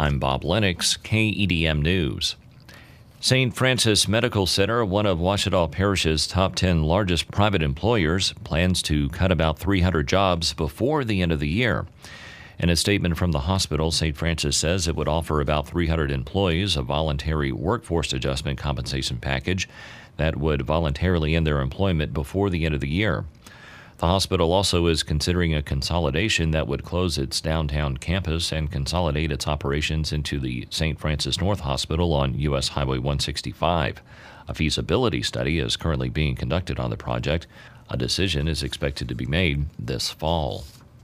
I'm Bob Lennox, KEDM News. St. Francis Medical Center, one of Ouachita Parish's top 10 largest private employers, plans to cut about 300 jobs before the end of the year. In a statement from the hospital, St. Francis says it would offer about 300 employees a voluntary workforce adjustment compensation package that would voluntarily end their employment before the end of the year. The hospital also is considering a consolidation that would close its downtown campus and consolidate its operations into the St. Francis North Hospital on U.S. Highway 165. A feasibility study is currently being conducted on the project. A decision is expected to be made this fall.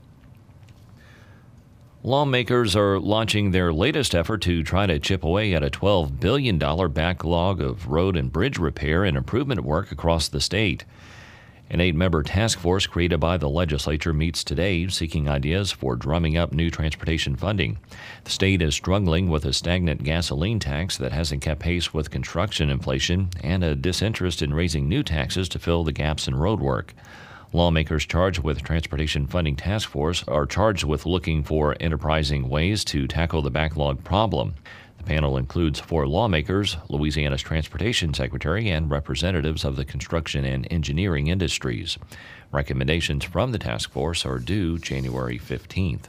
Lawmakers are launching their latest effort to try to chip away at a $12 billion backlog of road and bridge repair and improvement work across the state. An 8-member task force created by the legislature meets today seeking ideas for drumming up new transportation funding. The state is struggling with a stagnant gasoline tax that hasn't kept pace with construction inflation and a disinterest in raising new taxes to fill the gaps in road work. Lawmakers charged with Transportation Funding Task Force are charged with looking for enterprising ways to tackle the backlog problem. The panel includes 4 lawmakers, Louisiana's Transportation Secretary, and representatives of the construction and engineering industries. Recommendations from the task force are due January 15th.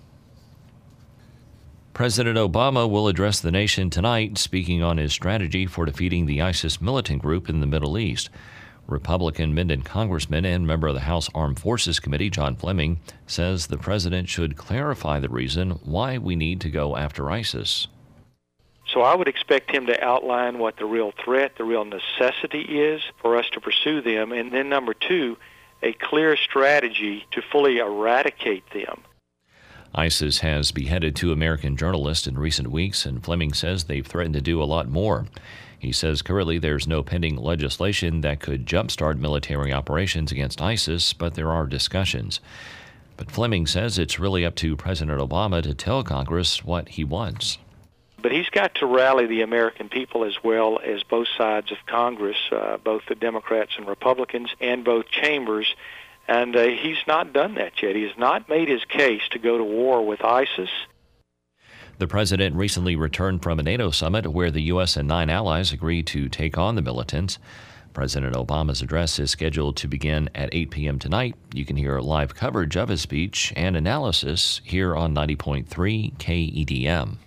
President Obama will address the nation tonight, speaking on his strategy for defeating the ISIS militant group in the Middle East. Republican Minden Congressman and member of the House Armed Forces Committee, John Fleming, says the president should clarify the reason why we need to go after ISIS. So I would expect him to outline what the real threat, the real necessity is for us to pursue them, and then number 2, a clear strategy to fully eradicate them. ISIS has beheaded 2 American journalists in recent weeks, and Fleming says they've threatened to do a lot more. He says currently there's no pending legislation that could jumpstart military operations against ISIS, but there are discussions. But Fleming says it's really up to President Obama to tell Congress what he wants. But he's got to rally the American people as well as both sides of Congress, both the Democrats and Republicans, and both chambers. And he's not done that yet. He has not made his case to go to war with ISIS. The president recently returned from a NATO summit where the U.S. and 9 allies agreed to take on the militants. President Obama's address is scheduled to begin at 8 p.m. tonight. You can hear live coverage of his speech and analysis here on 90.3 KEDM.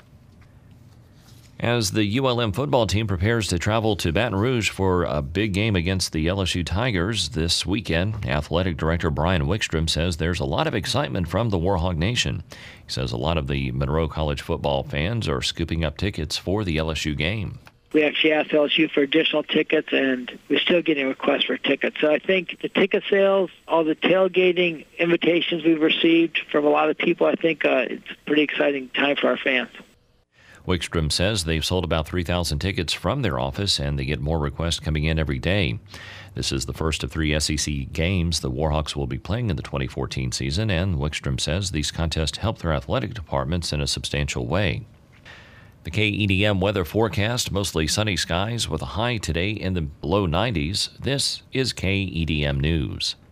As the ULM football team prepares to travel to Baton Rouge for a big game against the LSU Tigers this weekend, Athletic Director Brian Wickstrom says there's a lot of excitement from the Warhawk Nation. He says a lot of the Monroe College football fans are scooping up tickets for the LSU game. We actually asked LSU for additional tickets, and we're still getting requests for tickets. So I think the ticket sales, all the tailgating invitations we've received from a lot of people, I think it's a pretty exciting time for our fans. Wickstrom says they've sold about 3,000 tickets from their office, and they get more requests coming in every day. This is the first of 3 SEC games the Warhawks will be playing in the 2014 season, and Wickstrom says these contests help their athletic departments in a substantial way. The KEDM weather forecast, mostly sunny skies with a high today in the low 90s. This is KEDM News.